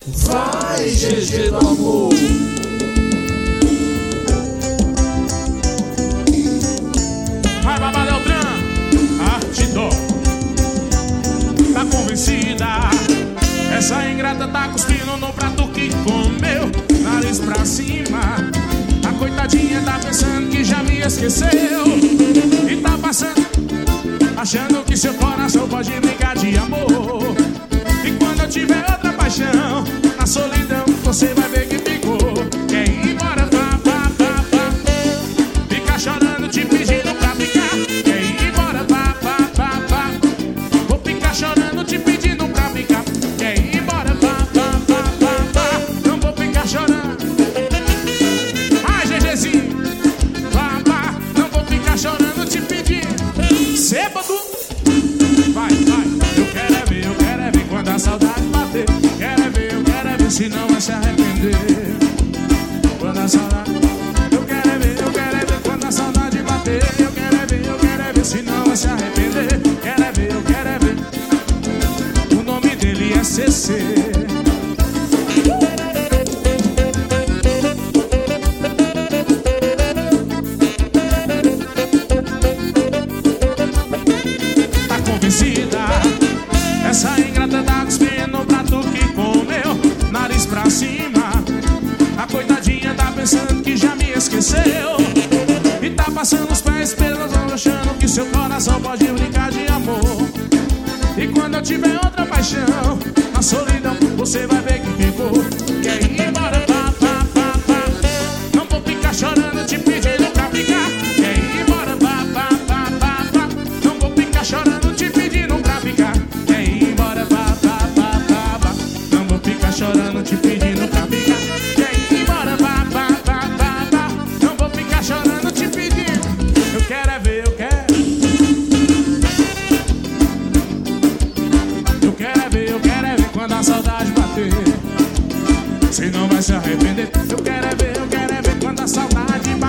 Vai, GG do amor. Vai, Baba Deltran, arte dó. Tá convencida? Essa ingrata tá cuspindo no prato que comeu, nariz pra cima. A coitadinha tá pensando que já me esqueceu e tá passando, achando que seu coração pode brincar de amor. E quando eu tiver outra paixão, na solidão você vai ver que ficou. Quer ir embora, pá, pá, pá, pá. Fica chorando, te pedindo pra ficar. Quer ir embora, pá, pá, pá, pá. Vou ficar chorando, te pedindo pra ficar. Quer ir embora, pá, pá, pá, pá, pá. Não vou ficar chorando. Ai, GGzinho, pá, pá. Não vou ficar chorando, te pedindo. Sêbado. Vai, vai. Eu quero é ver quando a saudade bater. Se não vai se arrepender. Quando a saudade, eu quero é ver quando a saudade bater. Eu quero é ver se não vai se arrepender. Eu quero é ver. O nome dele é CC. Tá convencida? Essa ingrata tá cuspindo no prato que comeu, nariz pra cima. A coitadinha tá pensando que já me esqueceu e tá passando os pés pelos ombros, achando que seu coração pode brincar de amor. E quando eu tiver outra paixão, na solidão você vai ver que ficou. Quer ir embora, pá, pá, pá, pá. Não vou ficar chorando, te pedindo pra ficar. Quer ir embora, pá, pá, pá, pá, pá. Não vou ficar chorando, te pedindo pra ficar. Quer ir embora, pá, pá, pá, pá, pá. Não vou ficar chorando, te pedindo pra ficar. Quer ir embora, pá, pá, pá, pá, pá. Não vou ficar chorando, te pedindo. Eu quero é ver, eu quero. Eu quero é ver quando a saudade bater. Se não vai se arrepender. Eu quero é ver quando a saudade